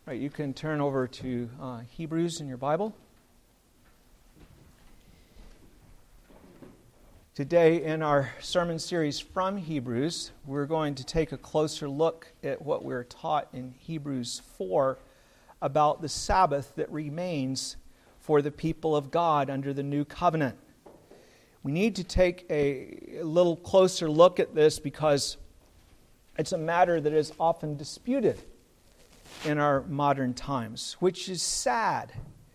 Right, you can turn over to Hebrews in your Bible. Today in our sermon series from Hebrews, we're going to take a closer look at what we're taught in Hebrews 4 about the Sabbath that remains for the people of God under the new covenant. We need to take a little closer look at this because it's a matter that is often disputed in our modern times, which is sad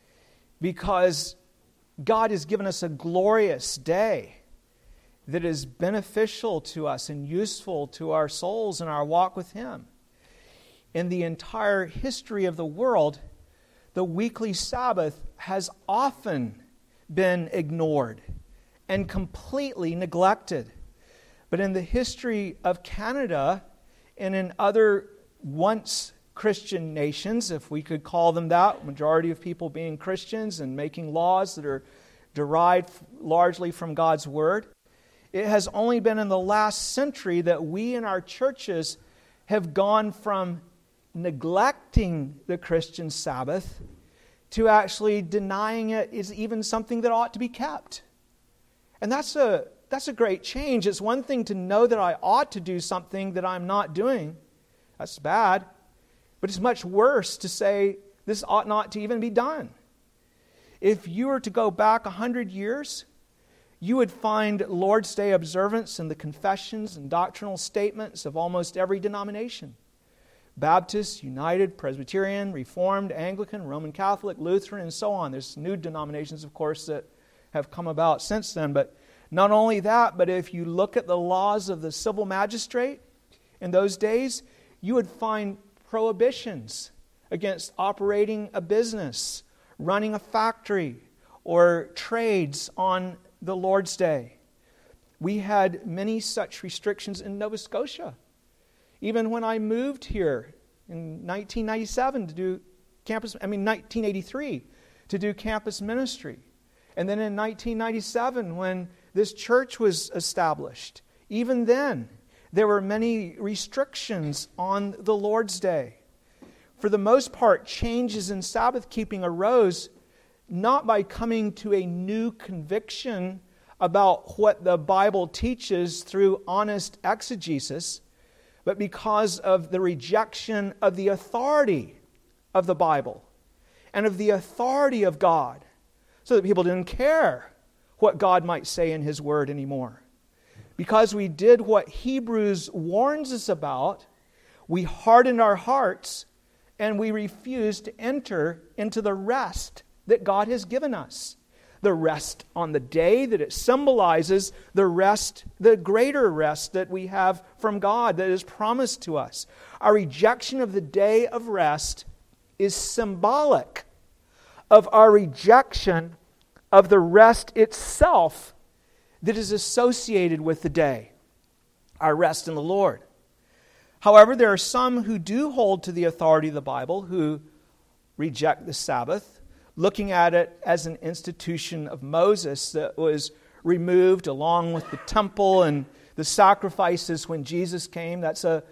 because God has given us a glorious day that is beneficial to us and useful to our souls and our walk with Him. In the entire history of the world, the weekly Sabbath has often been ignored and completely neglected. But in the history of Canada and in other once Christian nations, if we could call them that, majority of people being Christians and making laws that are derived largely from God's Word, it has only been in the last century that we in our churches have gone from neglecting the Christian Sabbath to actually denying it is even something that ought to be kept. And that's a great change. It's one thing to know that I ought to do something that I'm not doing. That's bad. But it's much worse to say this ought not to even be done. If you were to go back 100 years, you would find Lord's Day observance in the confessions and doctrinal statements of almost every denomination. Baptist, United, Presbyterian, Reformed, Anglican, Roman Catholic, Lutheran, and so on. There's new denominations, of course, that have come about since then. But not only that, but if you look at the laws of the civil magistrate in those days, you would find prohibitions against operating a business, running a factory, or trades on the Lord's Day. We had many such restrictions in Nova Scotia. Even when I moved here in 1997 to do 1983 to do campus ministry. And then in 1997 when this church was established, even then there were many restrictions on the Lord's Day. For the most part, changes in Sabbath keeping arose not by coming to a new conviction about what the Bible teaches through honest exegesis, but because of the rejection of the authority of the Bible and of the authority of God, so that people didn't care what God might say in His Word anymore. Because we did what Hebrews warns us about, we hardened our hearts and we refused to enter into the rest that God has given us. The rest on the day that it symbolizes the rest, the greater rest that we have from God that is promised to us. Our rejection of the day of rest is symbolic of our rejection of the rest itself that is associated with the day, our rest in the Lord. However, there are some who do hold to the authority of the Bible who reject the Sabbath, looking at it as an institution of Moses that was removed along with the temple and the sacrifices when Jesus came. That's a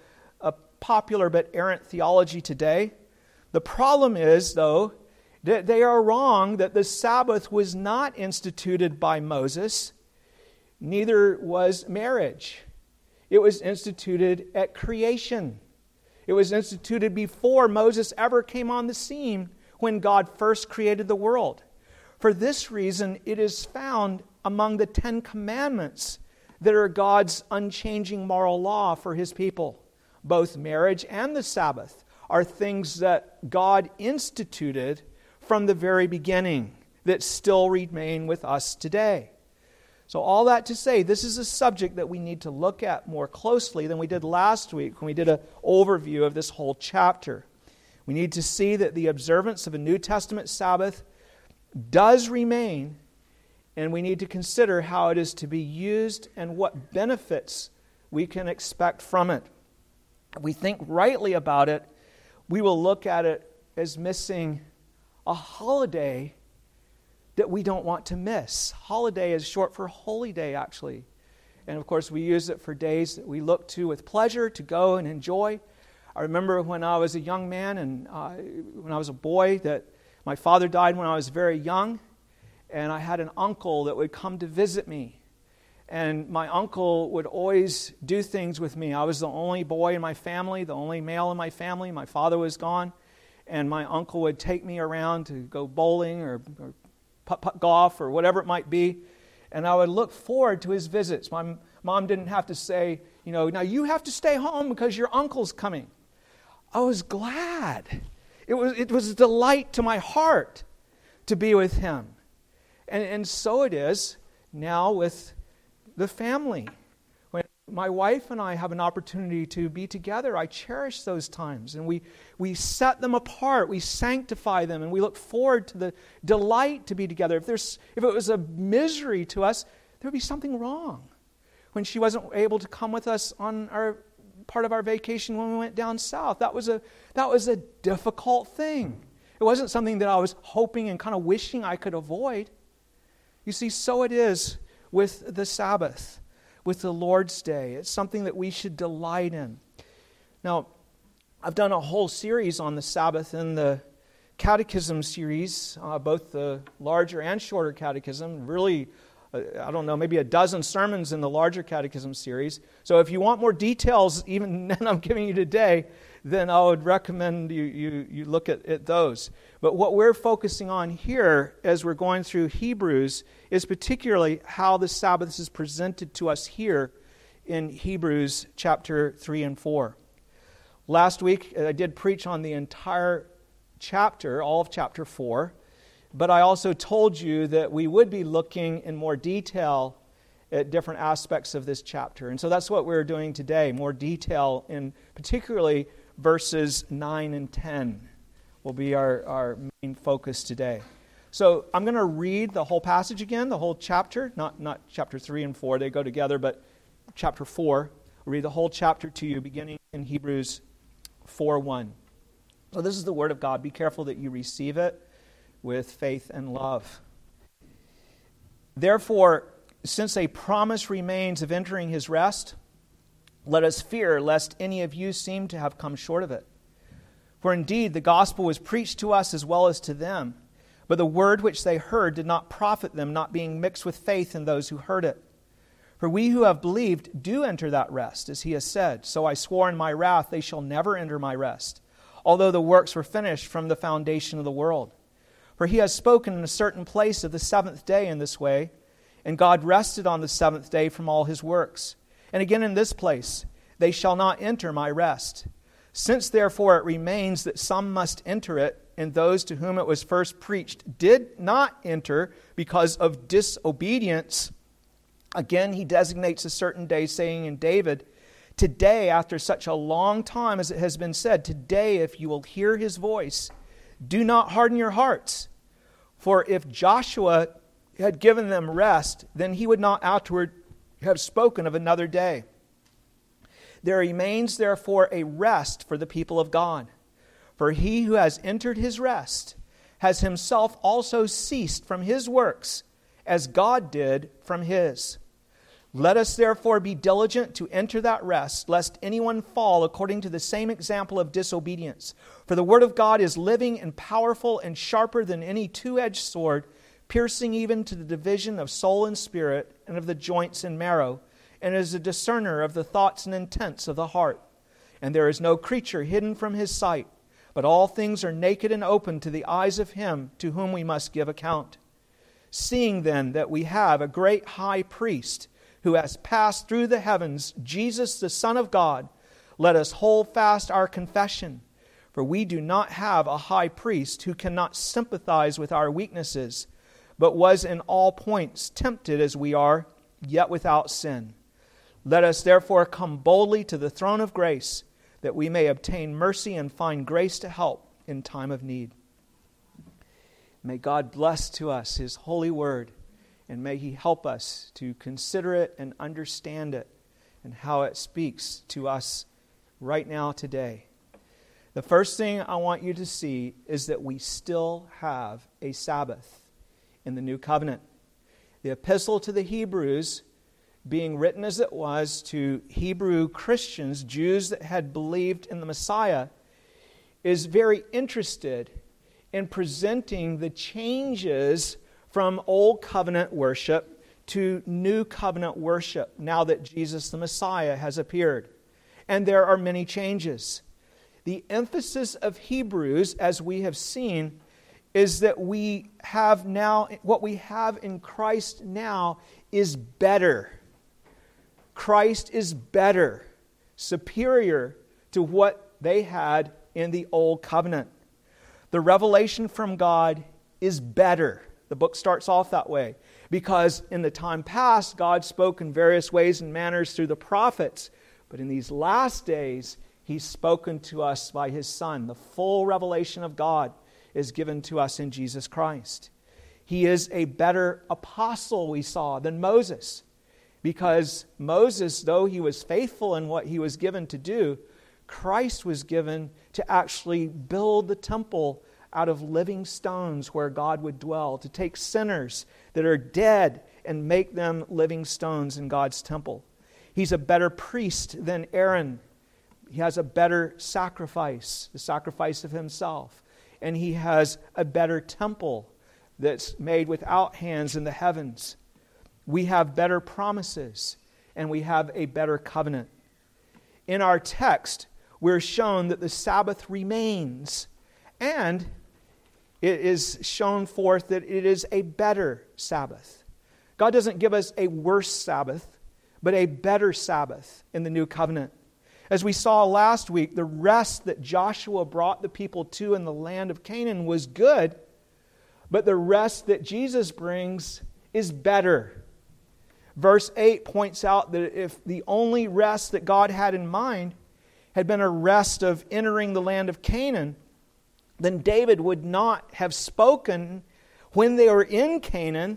popular but errant theology today. The problem is, though, that they are wrong that the Sabbath was not instituted by Moses. Neither was marriage. It was instituted at creation. It was instituted before Moses ever came on the scene when God first created the world. For this reason, it is found among the 10 commandments that are God's unchanging moral law for His people. Both marriage and the Sabbath are things that God instituted from the very beginning that still remain with us today. So all that to say, this is a subject that we need to look at more closely than we did last week when we did an overview of this whole chapter. We need to see that the observance of a New Testament Sabbath does remain, and we need to consider how it is to be used and what benefits we can expect from it. If we think rightly about it, we will look at it as missing a holiday that we don't want to miss. Holiday is short for holy day, actually. And of course, we use it for days that we look to with pleasure to go and enjoy. I remember when I was a young man and when I was a boy that my father died when I was very young, and I had an uncle that would come to visit me. And my uncle would always do things with me. I was the only boy in my family, the only male in my family. My father was gone. And my uncle would take me around to go bowling or putt-putt golf or whatever it might be. And I would look forward to his visits. My mom didn't have to say, now you have to stay home because your uncle's coming. I was glad. It was a delight to my heart to be with him. And so it is now with the family. When my wife and I have an opportunity to be together, I cherish those times. And we set them apart, we sanctify them, and we look forward to the delight to be together. If it was a misery to us, there would be something wrong. When she wasn't able to come with us on our part of our vacation when we went down south, that was a difficult thing. It wasn't something that I was hoping and kind of wishing I could avoid. You see, so it is with the Sabbath, with the Lord's Day. It's something that we should delight in. Now, I've done a whole series on the Sabbath in the Catechism series, both the larger and shorter Catechism. Really, I don't know, maybe a dozen sermons in the larger Catechism series. So if you want more details even than I'm giving you today, then I would recommend you look at those. But what we're focusing on here as we're going through Hebrews is particularly how the Sabbath is presented to us here in Hebrews chapter 3 and 4. Last week I did preach on the entire chapter, all of chapter 4, but I also told you that we would be looking in more detail at different aspects of this chapter. And so that's what we're doing today, more detail in particularly verses 9 and 10 will be our main focus today. So I'm going to read the whole passage again, the whole chapter, not chapter 3 and 4, they go together, but chapter 4. I'll read the whole chapter to you, beginning in Hebrews 4:1. So this is the word of God. Be careful that you receive it with faith and love. Therefore, since a promise remains of entering his rest, let us fear lest any of you seem to have come short of it. For indeed the gospel was preached to us as well as to them, but the word which they heard did not profit them, not being mixed with faith in those who heard it. For we who have believed do enter that rest, as he has said, so I swore in my wrath, they shall never enter my rest, although the works were finished from the foundation of the world. For he has spoken in a certain place of the seventh day in this way, and God rested on the seventh day from all his works. And again in this place, they shall not enter my rest. Since therefore it remains that some must enter it, and those to whom it was first preached did not enter because of disobedience, again he designates a certain day, saying in David, today, after such a long time as it has been said, today if you will hear his voice, do not harden your hearts. For if Joshua had given them rest, then he would not afterward have spoken of another day. There remains therefore a rest for the people of God. For he who has entered his rest has himself also ceased from his works, as God did from his. Let us therefore be diligent to enter that rest, lest anyone fall according to the same example of disobedience. For the word of God is living and powerful and sharper than any two-edged sword, piercing even to the division of soul and spirit and of the joints and marrow, and is a discerner of the thoughts and intents of the heart. And there is no creature hidden from his sight, but all things are naked and open to the eyes of him to whom we must give account. Seeing then that we have a great high priest who has passed through the heavens, Jesus the Son of God, let us hold fast our confession. For we do not have a high priest who cannot sympathize with our weaknesses, but was in all points tempted as we are, yet without sin. Let us therefore come boldly to the throne of grace, that we may obtain mercy and find grace to help in time of need. May God bless to us his holy word, and may he help us to consider it and understand it and how it speaks to us right now today. The first thing I want you to see is that we still have a Sabbath in the New Covenant. The epistle to the Hebrews being written as it was to Hebrew Christians, Jews that had believed in the Messiah, is very interested in presenting the changes from Old Covenant worship to New Covenant worship now that Jesus the Messiah has appeared. And there are many changes. The emphasis of Hebrews, as we have seen, is that we have now, what we have in Christ now is better. Christ is better, superior to what they had in the Old Covenant. The revelation from God is better. The book starts off that way. Because in the time past, God spoke in various ways and manners through the prophets. But in these last days, He's spoken to us by His Son. The full revelation of God is given to us in Jesus Christ. He is a better apostle, we saw, than Moses. Because Moses, though he was faithful in what he was given to do, Christ was given to actually build the temple out of living stones where God would dwell, to take sinners that are dead and make them living stones in God's temple. He's a better priest than Aaron. He has a better sacrifice, the sacrifice of himself. And he has a better temple that's made without hands in the heavens. We have better promises, and we have a better covenant. In our text, we're shown that the Sabbath remains, and it is shown forth that it is a better Sabbath. God doesn't give us a worse Sabbath, but a better Sabbath in the new covenant. As we saw last week, the rest that Joshua brought the people to in the land of Canaan was good, but the rest that Jesus brings is better. Verse 8 points out that if the only rest that God had in mind had been a rest of entering the land of Canaan, then David would not have spoken when they were in Canaan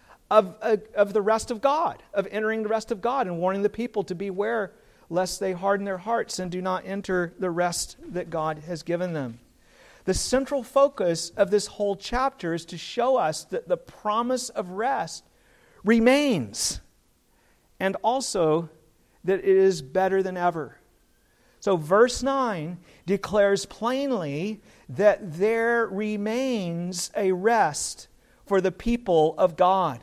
of the rest of God, of entering the rest of God and warning the people to beware lest they harden their hearts and do not enter the rest that God has given them. The central focus of this whole chapter is to show us that the promise of rest remains, and also that it is better than ever. So verse 9 declares plainly that there remains a rest for the people of God.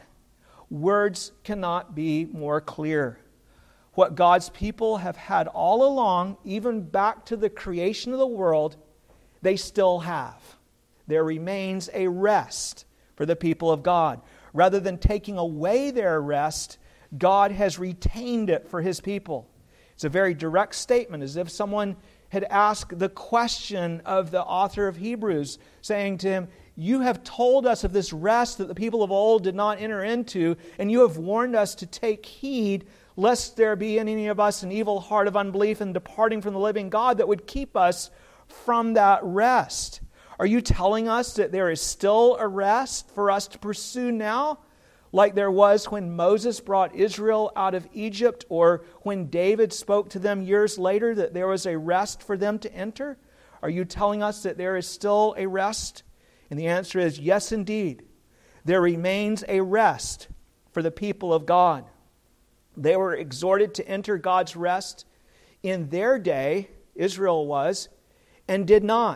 Words cannot be more clear. What God's people have had all along, even back to the creation of the world, they still have. There remains a rest for the people of God. Rather than taking away their rest, God has retained it for His people. It's a very direct statement, as if someone had asked the question of the author of Hebrews, saying to him, "You have told us of this rest that the people of old did not enter into, and you have warned us to take heed lest there be in any of us an evil heart of unbelief and departing from the living God that would keep us from that rest. Are you telling us that there is still a rest for us to pursue now, like there was when Moses brought Israel out of Egypt, or when David spoke to them years later that there was a rest for them to enter? Are you telling us that there is still a rest?" And the answer is yes, indeed. There remains a rest for the people of God. They were exhorted to enter God's rest in their day, Israel was, and did not.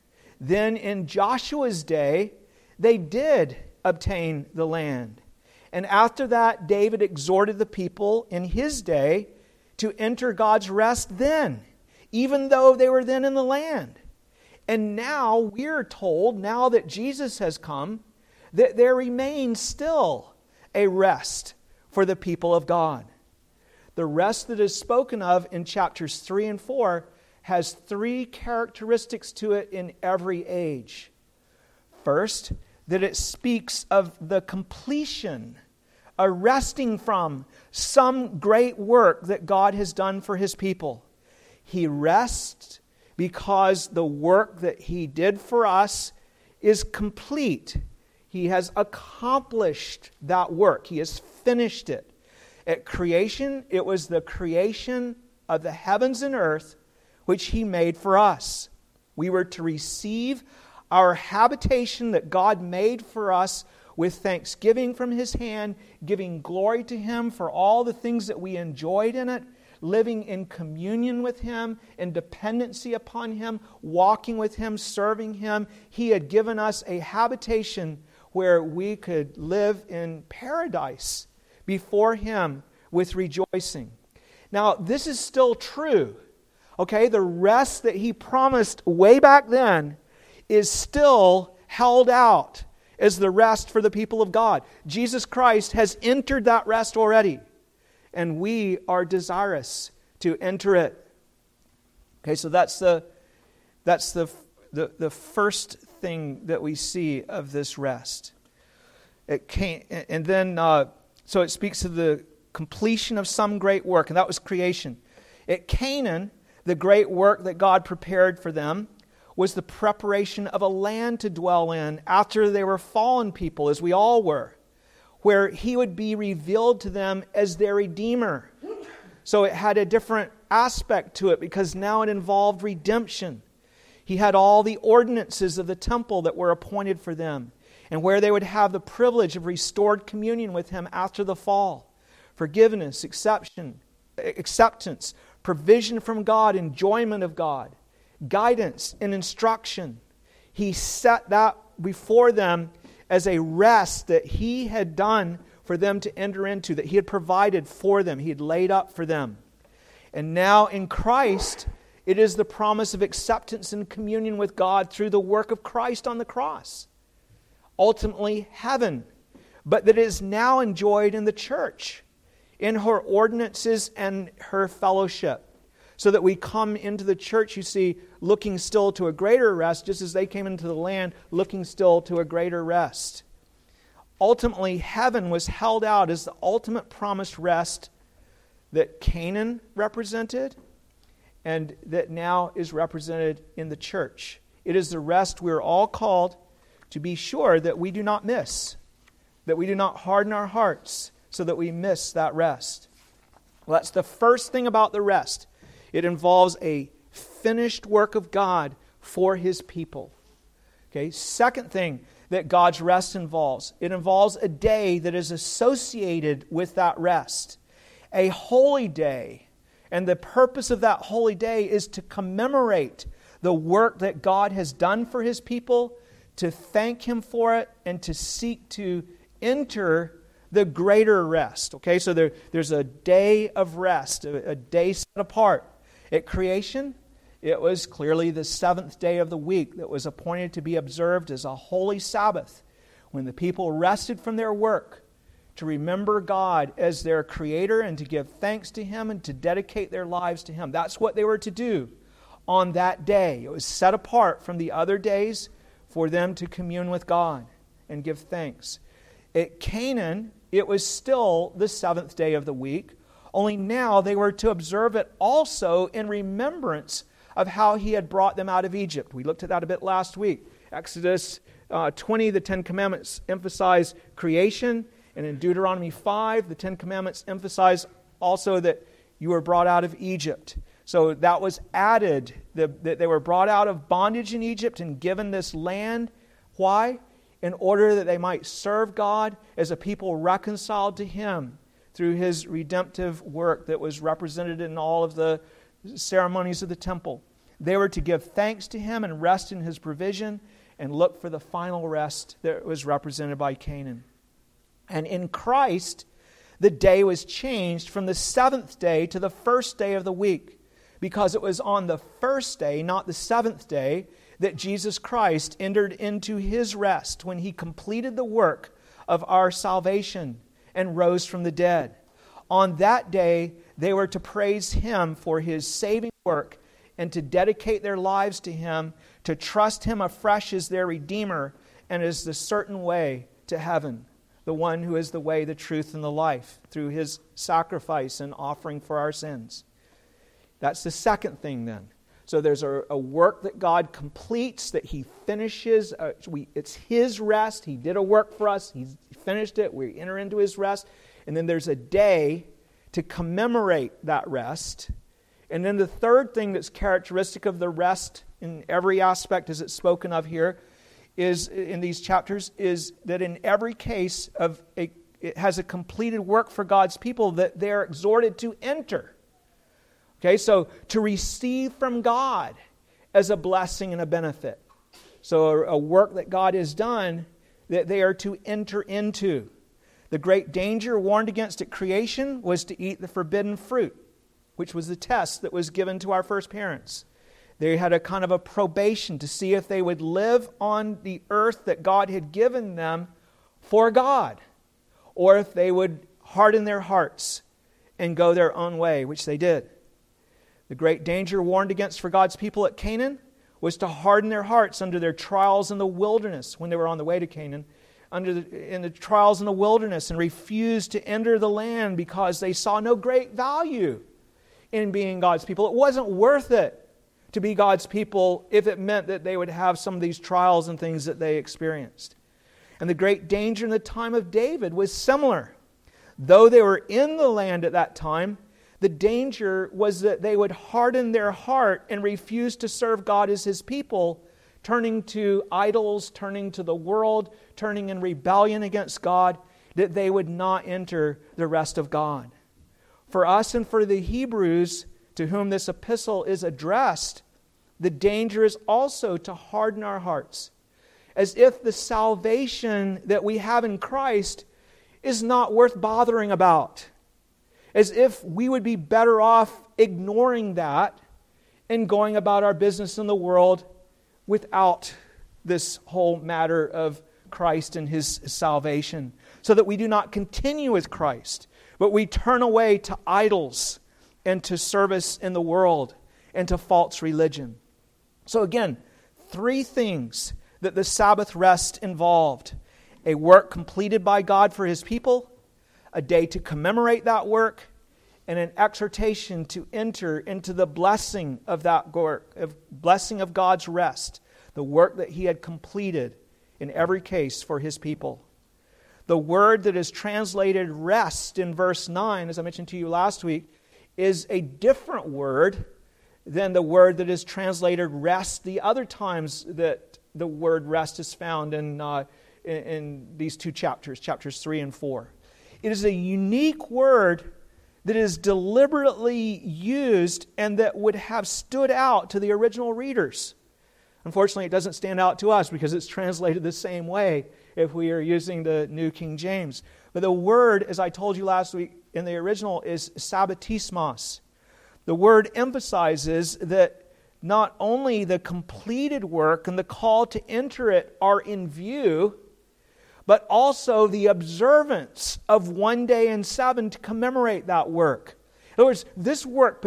Then in Joshua's day, they did obtain the land. And after that, David exhorted the people in his day to enter God's rest then, even though they were then in the land. And now we're told, now that Jesus has come, that there remains still a rest for the people of God. The rest that is spoken of in chapters 3 and 4 has three characteristics to it in every age. First, that it speaks of the completion, a resting from some great work that God has done for His people. He rests because the work that He did for us is complete. He has accomplished that work. He has finished it. At creation, it was the creation of the heavens and earth which He made for us. We were to receive our habitation that God made for us with thanksgiving from His hand, giving glory to Him for all the things that we enjoyed in it, living in communion with Him, in dependency upon Him, walking with Him, serving Him. He had given us a habitation where we could live in paradise before Him with rejoicing. Now, this is still true. Okay, the rest that He promised way back then is still held out as the rest for the people of God. Jesus Christ has entered that rest already, and we are desirous to enter it. Okay, so that's the first thing that we see of this rest. So it speaks of the completion of some great work, and that was creation. At Canaan, the great work that God prepared for them was the preparation of a land to dwell in after they were fallen people, as we all were, where He would be revealed to them as their Redeemer. So it had a different aspect to it because now it involved redemption. He had all the ordinances of the temple that were appointed for them, and where they would have the privilege of restored communion with Him after the fall. Forgiveness, acceptance, provision from God, enjoyment of God, guidance and instruction. He set that before them as a rest that He had done for them to enter into, that He had provided for them, He had laid up for them. And now in Christ, it is the promise of acceptance and communion with God through the work of Christ on the cross. Ultimately, heaven, but that is now enjoyed in the church, in her ordinances and her fellowship. So that we come into the church, you see, looking still to a greater rest, just as they came into the land, looking still to a greater rest. Ultimately, heaven was held out as the ultimate promised rest that Canaan represented and that now is represented in the church. It is the rest we are all called to be sure that we do not miss, that we do not harden our hearts so that we miss that rest. Well, that's the first thing about the rest. It involves a finished work of God for His people. Okay, second thing that God's rest involves, it involves a day that is associated with that rest. A holy day. And the purpose of that holy day is to commemorate the work that God has done for His people, to thank Him for it, and to seek to enter the greater rest. Okay, so there's a day of rest, a day set apart. At creation, it was clearly the seventh day of the week that was appointed to be observed as a holy Sabbath, when the people rested from their work to remember God as their Creator and to give thanks to Him and to dedicate their lives to Him. That's what they were to do on that day. It was set apart from the other days for them to commune with God and give thanks. At Canaan, it was still the seventh day of the week, only now they were to observe it also in remembrance of how He had brought them out of Egypt. We looked at that a bit last week. Exodus 20, the Ten Commandments emphasize creation, and in Deuteronomy 5, the Ten Commandments emphasize also that you were brought out of Egypt. So that was added, that they were brought out of bondage in Egypt and given this land. Why? In order that they might serve God as a people reconciled to Him through His redemptive work that was represented in all of the ceremonies of the temple. They were to give thanks to Him and rest in His provision and look for the final rest that was represented by Canaan. And in Christ, the day was changed from the seventh day to the first day of the week, because it was on the first day, not the seventh day, that Jesus Christ entered into His rest when He completed the work of our salvation and rose from the dead. On that day, they were to praise Him for His saving work and to dedicate their lives to Him, to trust Him afresh as their Redeemer and as the certain way to heaven, the one who is the way, the truth, and the life through His sacrifice and offering for our sins. That's the second thing then. So there's a work that God completes, that He finishes. It's His rest. He did a work for us. He finished it. We enter into His rest. And then there's a day to commemorate that rest. And then the third thing that's characteristic of the rest in every aspect as it's spoken of here is in these chapters is that in every case of it has a completed work for God's people that they're exhorted to enter. Okay, so to receive from God as a blessing and a benefit. So a work that God has done that they are to enter into. The great danger warned against at creation was to eat the forbidden fruit, which was the test that was given to our first parents. They had a kind of a probation to see if they would live on the earth that God had given them for God, or if they would harden their hearts and go their own way, which they did. The great danger warned against for God's people at Canaan was to harden their hearts under their trials in the wilderness when they were on the way to Canaan, in the trials in the wilderness, and refuse to enter the land because they saw no great value in being God's people. It wasn't worth it to be God's people if it meant that they would have some of these trials and things that they experienced. And the great danger in the time of David was similar. Though they were in the land at that time, the danger was that they would harden their heart and refuse to serve God as His people, turning to idols, turning to the world, turning in rebellion against God, that they would not enter the rest of God. For us and for the Hebrews to whom this epistle is addressed, the danger is also to harden our hearts, as if the salvation that we have in Christ is not worth bothering about, as if we would be better off ignoring that and going about our business in the world without this whole matter of Christ and His salvation, so that we do not continue with Christ, but we turn away to idols and to service in the world and to false religion. So again, 3 things that the Sabbath rest involved: a work completed by God for His people, a day to commemorate that work, and an exhortation to enter into the blessing of that work, blessing of God's rest, the work that He had completed in every case for His people. The word that is translated rest in verse 9, as I mentioned to you last week, is a different word than the word that is translated rest the other times that the word rest is found in these 2 chapters, chapters 3 and 4. It is a unique word that is deliberately used and that would have stood out to the original readers. Unfortunately, it doesn't stand out to us because it's translated the same way if we are using the New King James. But the word, as I told you last week in the original, is sabbatismos. The word emphasizes that not only the completed work and the call to enter it are in view, but also the observance of 1 day in 7 to commemorate that work. In other words, this word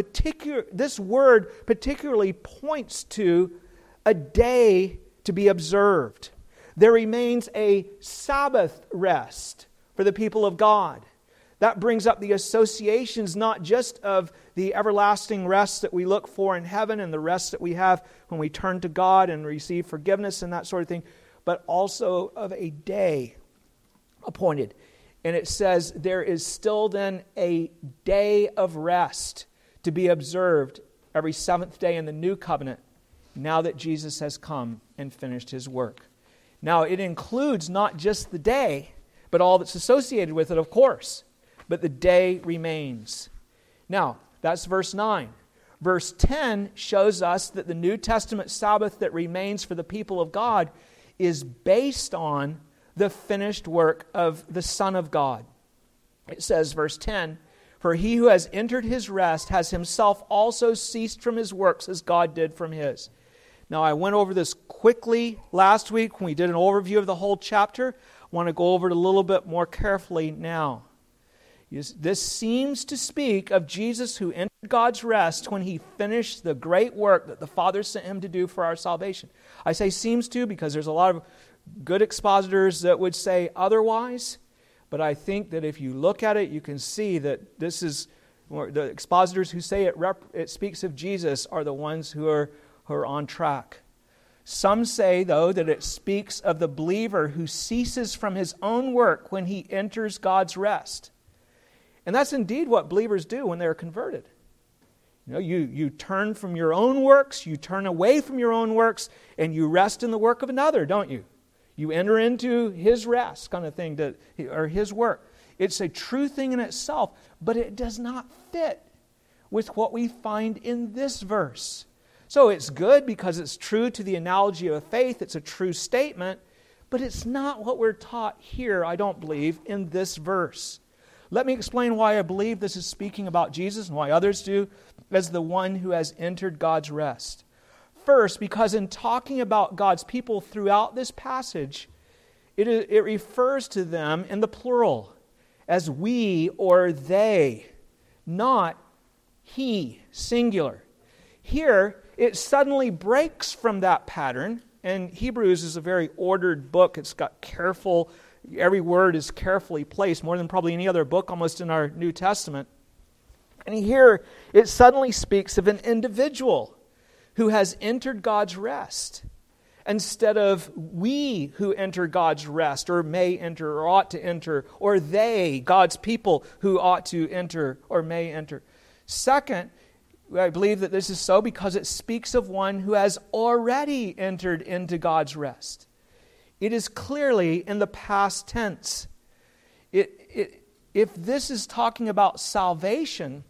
particularly points to a day to be observed. There remains a Sabbath rest for the people of God. That brings up the associations not just of the everlasting rest that we look for in heaven and the rest that we have when we turn to God and receive forgiveness and that sort of thing, but also of a day appointed. And it says there is still then a day of rest to be observed every 7th day in the new covenant, now that Jesus has come and finished His work. Now, it includes not just the day, but all that's associated with it, of course. But the day remains. Now, that's verse 9. Verse 10 shows us that the New Testament Sabbath that remains for the people of God is based on the finished work of the Son of God. It says, verse 10, "For he who has entered his rest has himself also ceased from his works as God did from His." Now, I went over this quickly last week when we did an overview of the whole chapter. I want to go over it a little bit more carefully now. This seems to speak of Jesus who entered God's rest when He finished the great work that the Father sent Him to do for our salvation. I say seems to because there's a lot of good expositors that would say otherwise, but I think that if you look at it, you can see that this is, the expositors who say it speaks of Jesus are the ones who are on track. Some say, though, that it speaks of the believer who ceases from his own work when he enters God's rest. And that's indeed what believers do when they're converted. You turn from your own works, you turn away from your own works, and you rest in the work of another, don't you? You enter into His rest kind of thing, or His work. It's a true thing in itself, but it does not fit with what we find in this verse. So it's good because it's true to the analogy of faith. It's a true statement, but it's not what we're taught here, I don't believe, in this verse. Let me explain why I believe this is speaking about Jesus and why others do as the one who has entered God's rest. First, because in talking about God's people throughout this passage, it refers to them in the plural as we or they, not he, singular. Here, it suddenly breaks from that pattern, and Hebrews is a very ordered book. It's got careful, every word is carefully placed, more than probably any other book almost in our New Testament. And here, it suddenly speaks of an individual who has entered God's rest, instead of we who enter God's rest, or may enter, or ought to enter, or they, God's people, who ought to enter, or may enter. Second, I believe that this is so because it speaks of one who has already entered into God's rest. It is clearly in the past tense. If this is talking about salvation,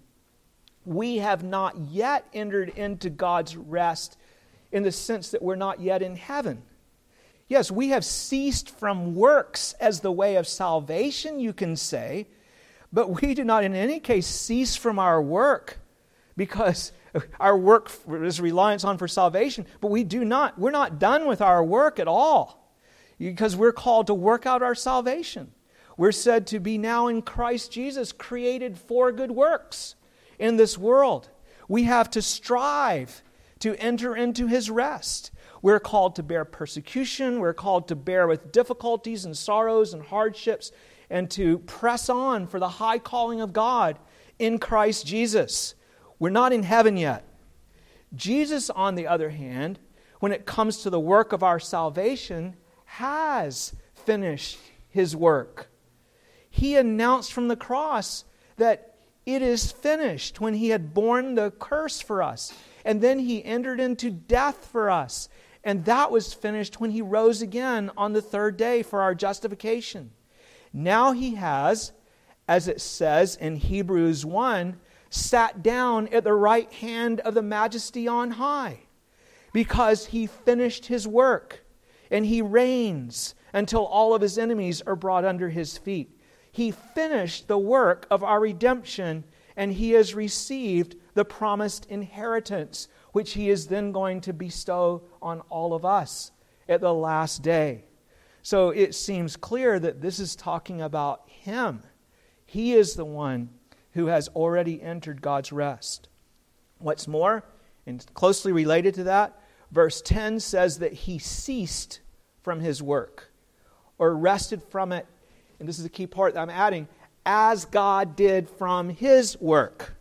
we have not yet entered into God's rest in the sense that we're not yet in heaven. Yes, we have ceased from works as the way of salvation, you can say, but we do not in any case cease from our work, because our work is reliance on for salvation, but we're not done with our work at all, because we're called to work out our salvation. We're said to be now in Christ Jesus, created for good works in this world. We have to strive to enter into His rest. We're called to bear persecution. We're called to bear with difficulties and sorrows and hardships, and to press on for the high calling of God in Christ Jesus. We're not in heaven yet. Jesus, on the other hand, when it comes to the work of our salvation, has finished His work. He announced from the cross that it is finished when He had borne the curse for us. And then He entered into death for us. And that was finished when He rose again on the third day for our justification. Now He has, as it says in Hebrews 1, sat down at the right hand of the Majesty on high, because He finished His work, and He reigns until all of His enemies are brought under His feet. He finished the work of our redemption, and He has received the promised inheritance, which He is then going to bestow on all of us at the last day. So it seems clear that this is talking about Him. He is the one who has already entered God's rest. What's more, and closely related to that, verse 10 says that He ceased from His work, or rested from it, and this is the key part that I'm adding, as God did from His work.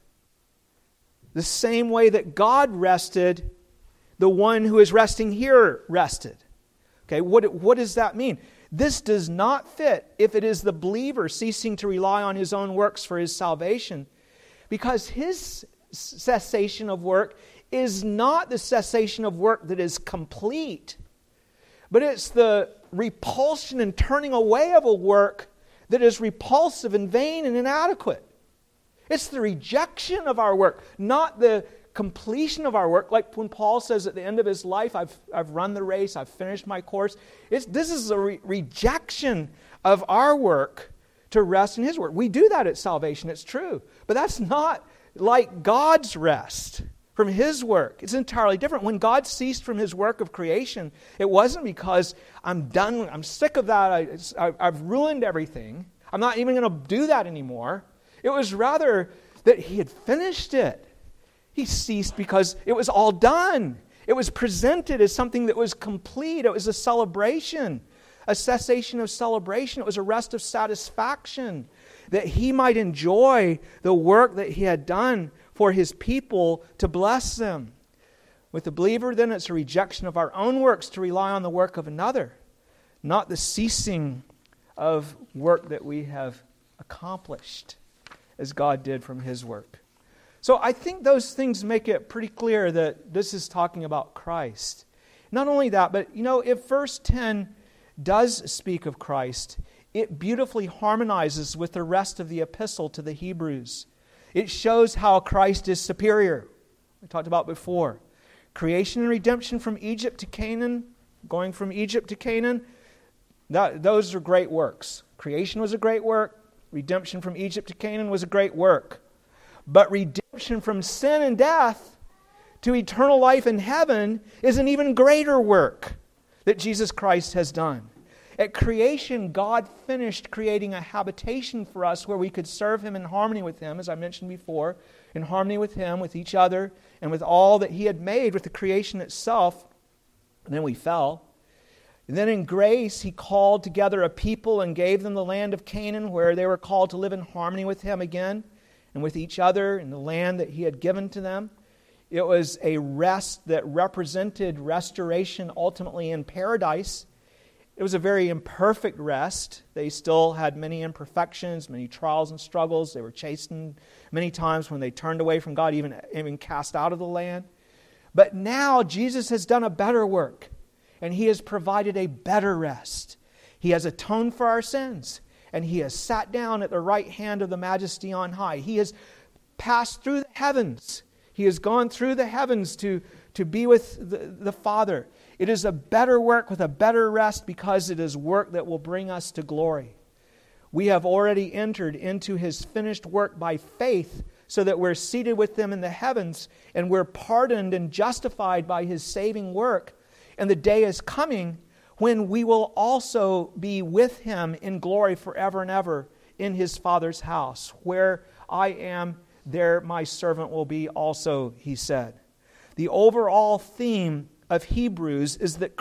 The same way that God rested, the one who is resting here rested. Okay, what does that mean? This does not fit if it is the believer ceasing to rely on his own works for his salvation, because his cessation of work is not the cessation of work that is complete, but it's the repulsion and turning away of a work that is repulsive and vain and inadequate. It's the rejection of our work, not the completion of our work. Like when Paul says at the end of his life, I've run the race, I've finished my course. This is a rejection of our work to rest in His work. We do that at salvation, it's true. But that's not like God's rest from His work. It's entirely different. When God ceased from His work of creation, it wasn't because I'm done, I'm sick of that, I've ruined everything, I'm not even going to do that anymore. It was rather that He had finished it. He ceased because it was all done. It was presented as something that was complete. It was a celebration, a cessation of celebration. It was a rest of satisfaction, that He might enjoy the work that He had done for His people to bless them. With the believer, then, it's a rejection of our own works to rely on the work of another, not the ceasing of work that we have accomplished as God did from His work. So I think those things make it pretty clear that this is talking about Christ. Not only that, but if verse 10 does speak of Christ, it beautifully harmonizes with the rest of the epistle to the Hebrews. It shows how Christ is superior. We talked about before. Creation and redemption from Egypt to Canaan, going from Egypt to Canaan, those are great works. Creation was a great work. Redemption from Egypt to Canaan was a great work. But redemption from sin and death to eternal life in heaven is an even greater work that Jesus Christ has done. At creation, God finished creating a habitation for us where we could serve Him in harmony with Him, as I mentioned before, in harmony with Him, with each other, and with all that He had made, with the creation itself. And then we fell. And then in grace, He called together a people and gave them the land of Canaan, where they were called to live in harmony with Him again, and with each other in the land that He had given to them. It was a rest that represented restoration ultimately in paradise. It was a very imperfect rest. They still had many imperfections, many trials and struggles. They were chastened many times when they turned away from God, even cast out of the land. But now Jesus has done a better work, and He has provided a better rest. He has atoned for our sins, and He has sat down at the right hand of the Majesty on high. He has passed through the heavens. He has gone through the heavens to be with the Father. It is a better work with a better rest because it is work that will bring us to glory. We have already entered into His finished work by faith so that we're seated with Him in the heavens and we're pardoned and justified by His saving work. And the day is coming when we will also be with Him in glory forever and ever in His Father's house. Where I am, there my servant will be also, He said. The overall theme of Hebrews is that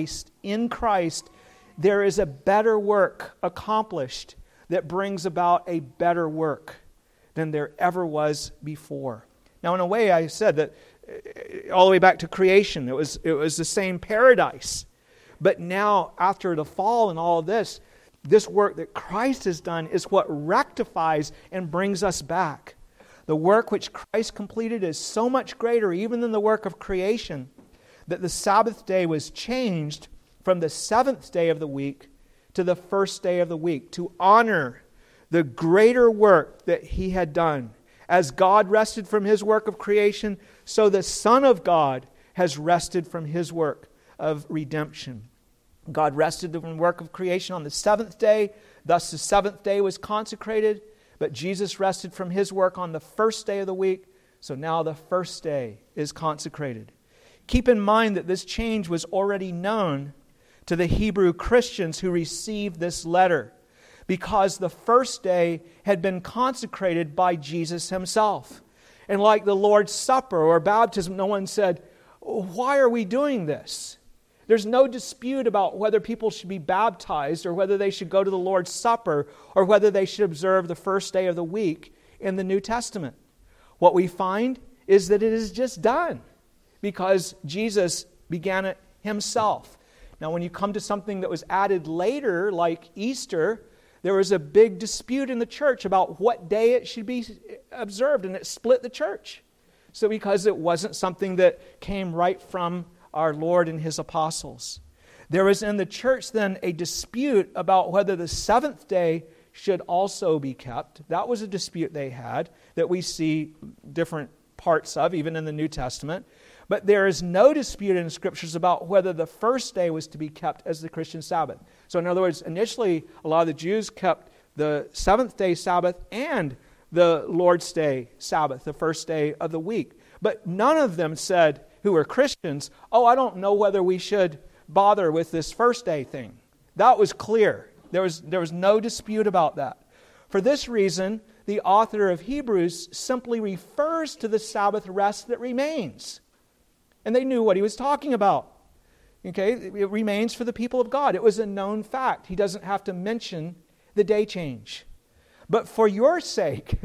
in Christ, there is a better work accomplished that brings about a better work than there ever was before. Now, in a way, I said that all the way back to creation, it was the same paradise. But now, after the fall and all of this work that Christ has done is what rectifies and brings us back. The work which Christ completed is so much greater even than the work of creation that the Sabbath day was changed from the seventh day of the week to the first day of the week to honor the greater work that He had done. As God rested from His work of creation, so the Son of God has rested from His work of redemption. God rested from the work of creation on the seventh day, thus the seventh day was consecrated, but Jesus rested from His work on the first day of the week, so now the first day is consecrated. Keep in mind that this change was already known to the Hebrew Christians who received this letter, because the first day had been consecrated by Jesus Himself. And like the Lord's Supper or baptism, no one said, "Why are we doing this?" There's no dispute about whether people should be baptized or whether they should go to the Lord's Supper or whether they should observe the first day of the week in the New Testament. What we find is that it is just done because Jesus began it Himself. Now, when you come to something that was added later, like Easter, there was a big dispute in the church about what day it should be observed, and it split the church. So because it wasn't something that came right from our Lord and His apostles. There was in the church then a dispute about whether the seventh day should also be kept. That was a dispute they had that we see different parts of, even in the New Testament. But there is no dispute in the Scriptures about whether the first day was to be kept as the Christian Sabbath. So in other words, initially, a lot of the Jews kept the seventh day Sabbath and the Lord's Day Sabbath, the first day of the week. But none of them said, who were Christians, I don't know whether we should bother with this first day thing. That was clear. There was no dispute about that. For this reason, the author of Hebrews simply refers to the Sabbath rest that remains. And they knew what he was talking about. Okay, it remains for the people of God. It was a known fact. He doesn't have to mention the day change. But for your sake,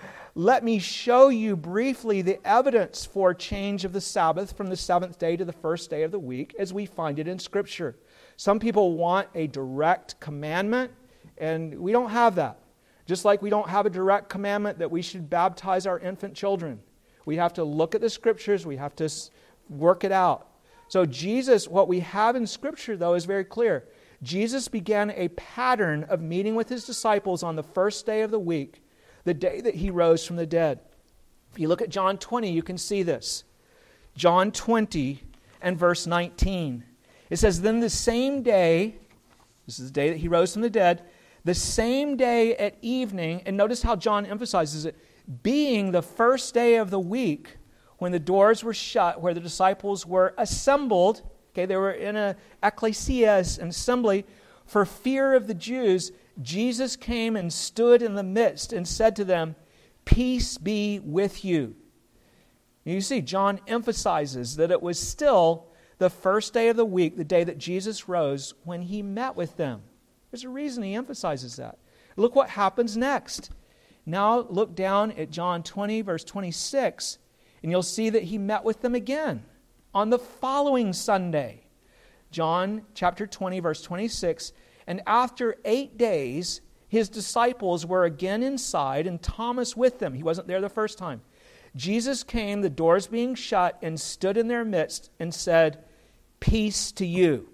let me show you briefly the evidence for change of the Sabbath from the seventh day to the first day of the week as we find it in Scripture. Some people want a direct commandment, and we don't have that. Just like we don't have a direct commandment that we should baptize our infant children. We have to look at the Scriptures. We have to work it out. So Jesus, what we have in Scripture, though, is very clear. Jesus began a pattern of meeting with his disciples on the first day of the week, the day that he rose from the dead. If you look at John 20, you can see this. John 20 and verse 19. It says, then the same day, this is the day that he rose from the dead, the same day at evening, and notice how John emphasizes it, being the first day of the week, when the doors were shut, where the disciples were assembled, okay, they were in an ecclesia, an assembly, for fear of the Jews, Jesus came and stood in the midst and said to them, peace be with you. You see, John emphasizes that it was still the first day of the week, the day that Jesus rose, when he met with them. There's a reason he emphasizes that. Look what happens next. Now look down at John 20, verse 26, and you'll see that he met with them again on the following Sunday. John chapter 20, verse 26, and after 8 days, his disciples were again inside, and Thomas with them. He wasn't there the first time. Jesus came, the doors being shut, and stood in their midst and said, peace to you.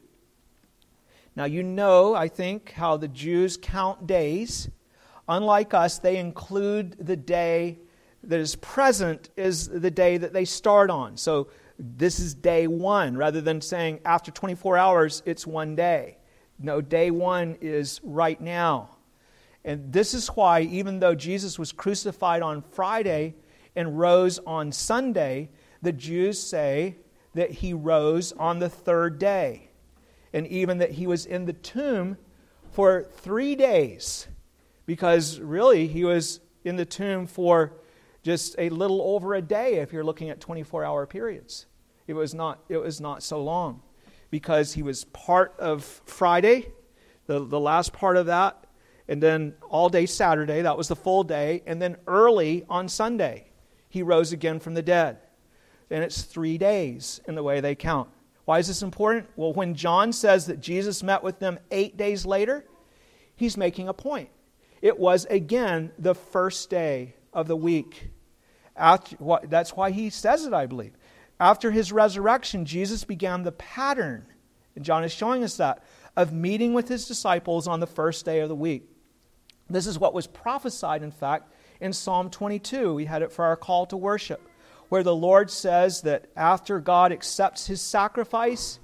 Now you know, I think, how the Jews count days. Unlike us, they include the day that is present is the day that they start on. So this is day one, rather than saying after 24 hours, it's one day. No, day one is right now. And this is why, even though Jesus was crucified on Friday and rose on Sunday, the Jews say that he rose on the third day. And even that he was in the tomb for 3 days. Because really, he was in the tomb for just a little over a day if you're looking at 24-hour periods. It was not so long. Because he was part of Friday, the last part of that, and then all day Saturday, that was the full day, and then early on Sunday, he rose again from the dead. And it's 3 days in the way they count. Why is this important? Well, when John says that Jesus met with them 8 days later, he's making a point. It was, again, the first day of the week. That's why he says it, I believe. After his resurrection, Jesus began the pattern, and John is showing us that, of meeting with his disciples on the first day of the week. This is what was prophesied, in fact, in Psalm 22. We had it for our call to worship, where the Lord says that after God accepts his sacrifice,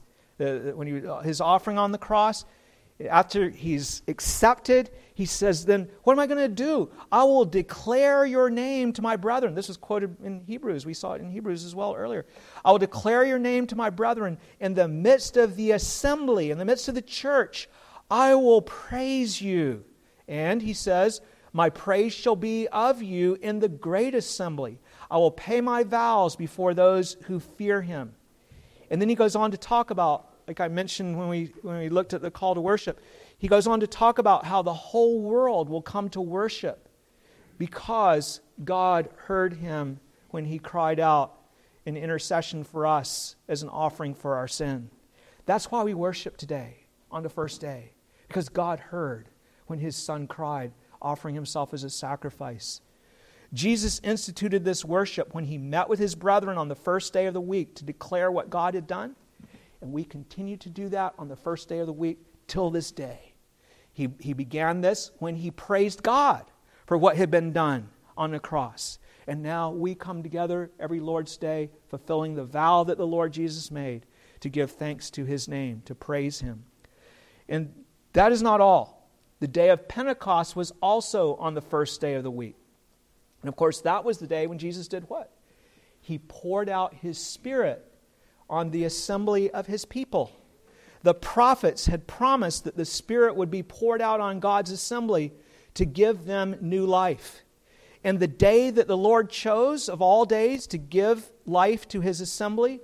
his offering on the cross, after he's accepted, he says, then what am I going to do? I will declare your name to my brethren. This is quoted in Hebrews. We saw it in Hebrews as well earlier. I will declare your name to my brethren in the midst of the assembly, in the midst of the church. I will praise you. And he says, my praise shall be of you in the great assembly. I will pay my vows before those who fear him. And then he goes on to talk about, like I mentioned when we looked at the call to worship, he goes on to talk about how the whole world will come to worship because God heard him when he cried out in intercession for us as an offering for our sin. That's why we worship today on the first day, because God heard when his Son cried, offering himself as a sacrifice. Jesus instituted this worship when he met with his brethren on the first day of the week to declare what God had done. And we continue to do that on the first day of the week till this day. He began this when he praised God for what had been done on the cross. And now we come together every Lord's Day, fulfilling the vow that the Lord Jesus made to give thanks to his name, to praise him. And that is not all. The day of Pentecost was also on the first day of the week. And of course, that was the day when Jesus did what? He poured out his Spirit on the assembly of his people. The prophets had promised that the Spirit would be poured out on God's assembly to give them new life. And the day that the Lord chose of all days to give life to his assembly,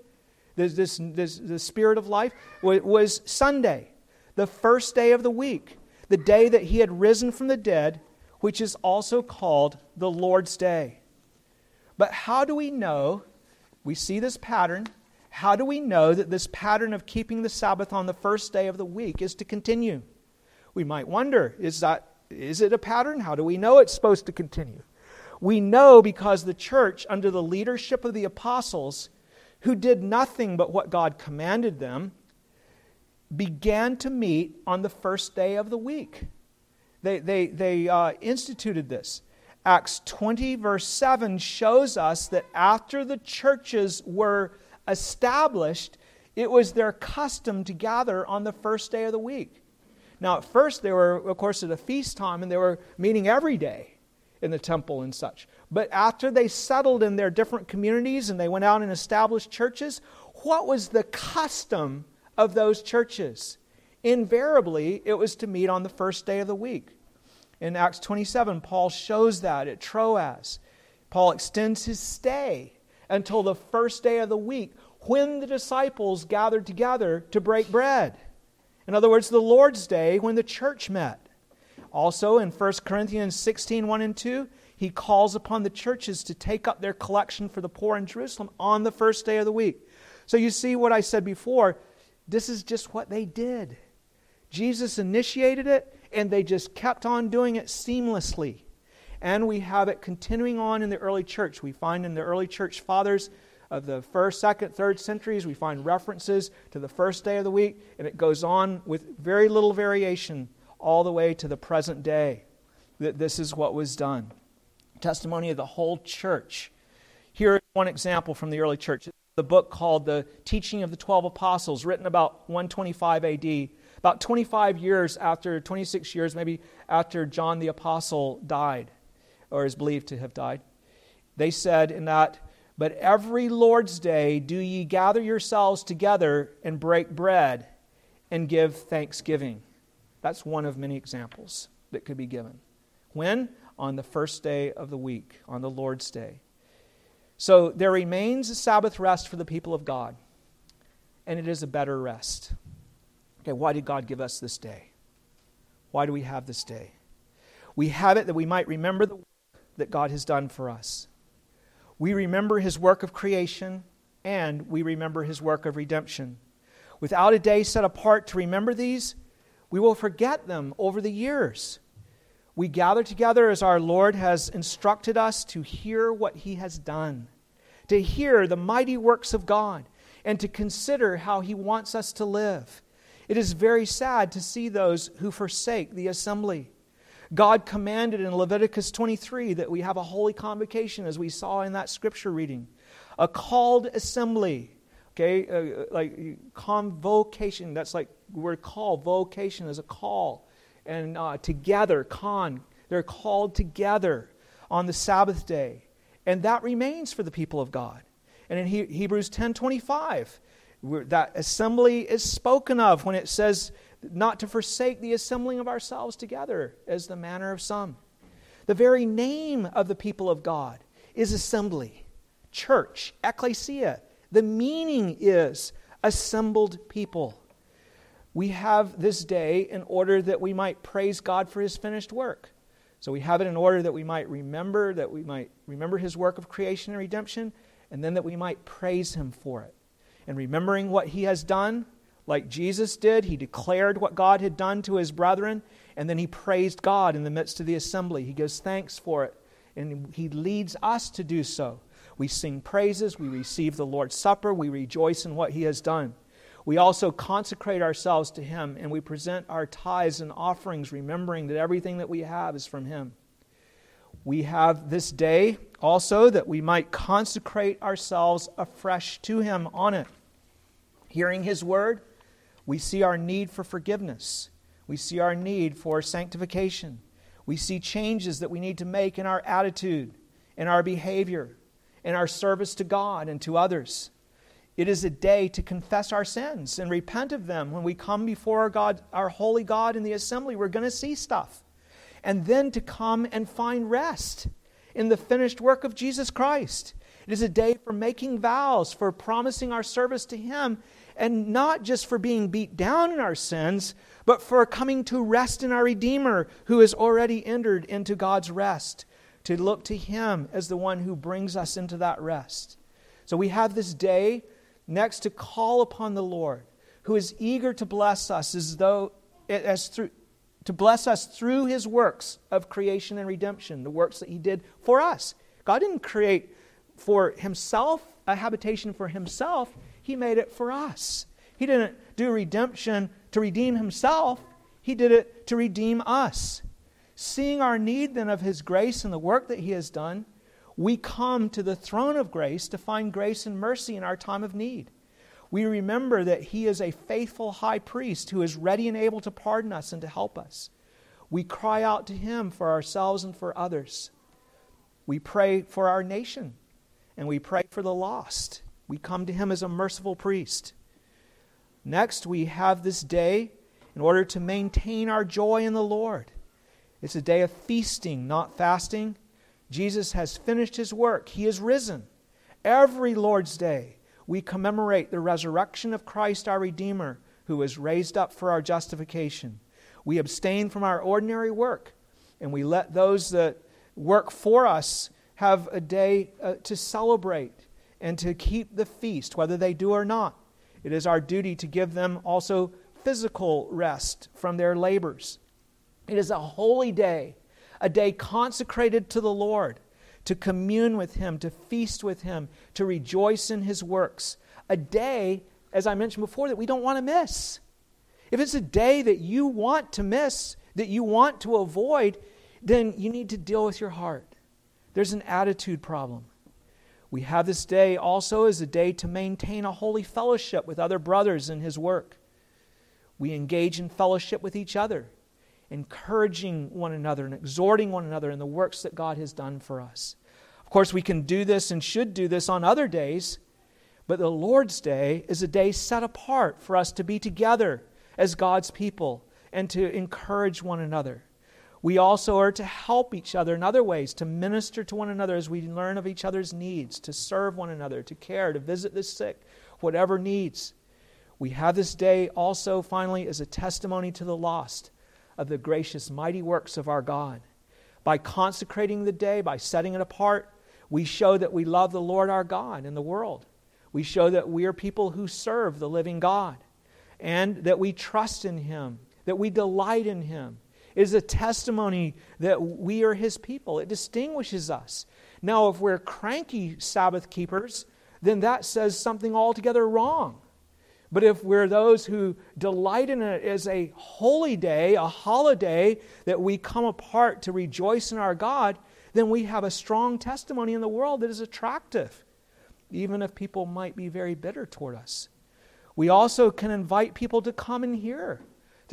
the Spirit of life, was Sunday, the first day of the week, the day that he had risen from the dead, which is also called the Lord's Day. But how do we know, we see this pattern, how do we know that this pattern of keeping the Sabbath on the first day of the week is to continue? We might wonder, is it a pattern? How do we know it's supposed to continue? We know because the church, under the leadership of the apostles, who did nothing but what God commanded them, began to meet on the first day of the week. They instituted this. Acts 20 verse 7 shows us that after the churches were established, it was their custom to gather on the first day of the week. Now at first they were, of course, at a feast time and they were meeting every day in the temple and such. But after they settled in their different communities and they went out and established churches, what was the custom of those churches? Invariably, it was to meet on the first day of the week. In Acts 27, Paul shows that at Troas. Paul extends his stay until the first day of the week when the disciples gathered together to break bread. In other words, the Lord's Day when the church met. Also in 1 Corinthians 16, 1 and 2, he calls upon the churches to take up their collection for the poor in Jerusalem on the first day of the week. So you see what I said before, this is just what they did. Jesus initiated it, and they just kept on doing it seamlessly. And we have it continuing on in the early church. We find in the early church fathers of the 1st, 2nd, 3rd centuries, we find references to the first day of the week, and it goes on with very little variation all the way to the present day. That this is what was done. Testimony of the whole church. Here is one example from the early church. It's the book called The Teaching of the 12 Apostles, written about 125 AD. About 26 years maybe after John the Apostle died, or is believed to have died. They said in that, "But every Lord's day do ye gather yourselves together and break bread and give thanksgiving." That's one of many examples that could be given. When? On the first day of the week, on the Lord's Day. So there remains a Sabbath rest for the people of God, and it is a better rest. Okay, why did God give us this day? Why do we have this day? We have it that we might remember the work that God has done for us. We remember His work of creation, and we remember His work of redemption. Without a day set apart to remember these, we will forget them over the years. We gather together as our Lord has instructed us to hear what He has done, to hear the mighty works of God, and to consider how He wants us to live. It is very sad to see those who forsake the assembly. God commanded in Leviticus 23 that we have a holy convocation, as we saw in that scripture reading. A called assembly. Okay, like convocation, that's like the word call. Vocation is a call. And together, they're called together on the Sabbath day. And that remains for the people of God. And in Hebrews 10:25, that assembly is spoken of when it says not to forsake the assembling of ourselves together as the manner of some. The very name of the people of God is assembly, church, ecclesia. The meaning is assembled people. We have this day in order that we might praise God for His finished work. So we have it in order that we might remember His work of creation and redemption, and then that we might praise Him for it. And remembering what He has done, like Jesus did, He declared what God had done to His brethren, and then He praised God in the midst of the assembly. He gives thanks for it, and He leads us to do so. We sing praises, we receive the Lord's Supper, we rejoice in what He has done. We also consecrate ourselves to Him, and we present our tithes and offerings, remembering that everything that we have is from Him. We have this day also that we might consecrate ourselves afresh to Him on it. Hearing His Word, we see our need for forgiveness. We see our need for sanctification. We see changes that we need to make in our attitude, in our behavior, in our service to God and to others. It is a day to confess our sins and repent of them. When we come before God, our holy God in the assembly, we're going to see stuff. And then to come and find rest in the finished work of Jesus Christ. It is a day for making vows, for promising our service to Him, and not just for being beat down in our sins, but for coming to rest in our Redeemer, who has already entered into God's rest, to look to Him as the one who brings us into that rest. So we have this day next to call upon the Lord, who is eager to bless us to bless us through His works of creation and redemption, the works that He did for us. God didn't create for Himself a habitation for Himself. He made it for us. He didn't do redemption to redeem himself. He did it to redeem us. Seeing our need then of His grace and the work that He has done, we come to the throne of grace to find grace and mercy in our time of need. We remember that He is a faithful high priest who is ready and able to pardon us and to help us. We cry out to Him for ourselves and for others. We pray for our nation, and we pray for the lost. We come to Him as a merciful priest. Next, we have this day in order to maintain our joy in the Lord. It's a day of feasting, not fasting. Jesus has finished His work. He is risen. Every Lord's Day, we commemorate the resurrection of Christ our Redeemer, who was raised up for our justification. We abstain from our ordinary work, and we let those that work for us have a day to celebrate and to keep the feast, whether they do or not. It is our duty to give them also physical rest from their labors. It is a holy day, a day consecrated to the Lord, to commune with Him, to feast with Him, to rejoice in His works. A day, as I mentioned before, that we don't want to miss. If it's a day that you want to miss, that you want to avoid, then you need to deal with your heart. There's an attitude problem. We have this day also as a day to maintain a holy fellowship with other brothers in His work. We engage in fellowship with each other, encouraging one another and exhorting one another in the works that God has done for us. Of course, we can do this and should do this on other days, but the Lord's Day is a day set apart for us to be together as God's people and to encourage one another. We also are to help each other in other ways, to minister to one another as we learn of each other's needs, to serve one another, to care, to visit the sick, whatever needs. We have this day also, finally, as a testimony to the lost of the gracious, mighty works of our God. By consecrating the day, by setting it apart, we show that we love the Lord our God and the world. We show that we are people who serve the living God and that we trust in Him, that we delight in Him. It is a testimony that we are His people. It distinguishes us. Now, if we're cranky Sabbath keepers, then that says something altogether wrong. But if we're those who delight in it as a holy day, a holiday, that we come apart to rejoice in our God, then we have a strong testimony in the world that is attractive, even if people might be very bitter toward us. We also can invite people to come and hear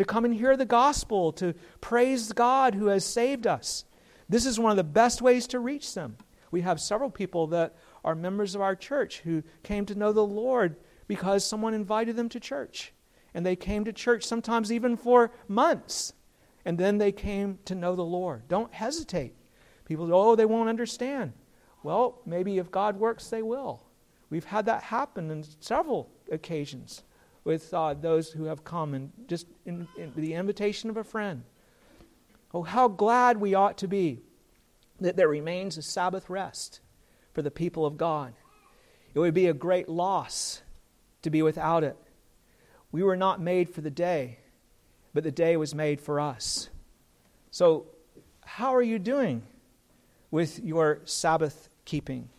the gospel, to praise God who has saved us. This is one of the best ways to reach them. We have several people that are members of our church who came to know the Lord because someone invited them to church. And they came to church sometimes even for months. And then they came to know the Lord. Don't hesitate. People say, they won't understand. Well, maybe if God works, they will. We've had that happen on several occasions with those who have come and just in the invitation of a friend. Oh, how glad we ought to be that there remains a Sabbath rest for the people of God. It would be a great loss to be without it. We were not made for the day, but the day was made for us. So, how are you doing with your Sabbath keeping?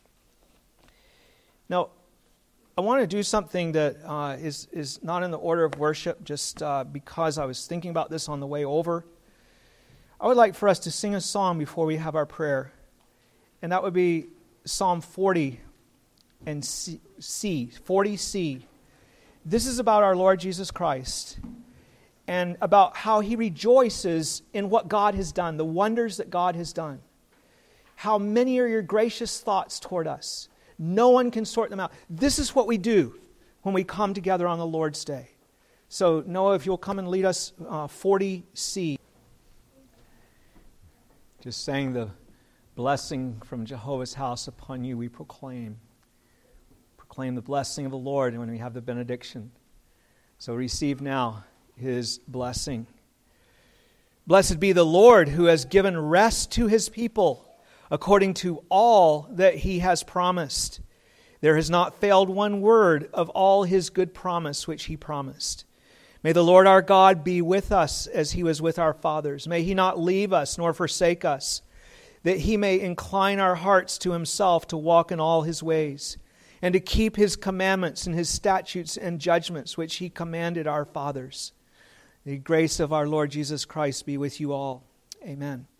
Now, I want to do something that is not in the order of worship, just because I was thinking about this on the way over. I would like for us to sing a song before we have our prayer, and that would be Psalm 40 and C, 40C. This is about our Lord Jesus Christ and about how He rejoices in what God has done, the wonders that God has done. How many are your gracious thoughts toward us? No one can sort them out. This is what we do when we come together on the Lord's Day. So, Noah, if you'll come and lead us 40C. Just saying the blessing from Jehovah's house upon you we proclaim. Proclaim the blessing of the Lord when we have the benediction. So receive now His blessing. Blessed be the Lord who has given rest to His people according to all that He has promised. There has not failed one word of all His good promise which He promised. May the Lord our God be with us as He was with our fathers. May He not leave us nor forsake us, that He may incline our hearts to Himself to walk in all His ways. and to keep His commandments and His statutes and judgments which He commanded our fathers. The grace of our Lord Jesus Christ be with you all. Amen.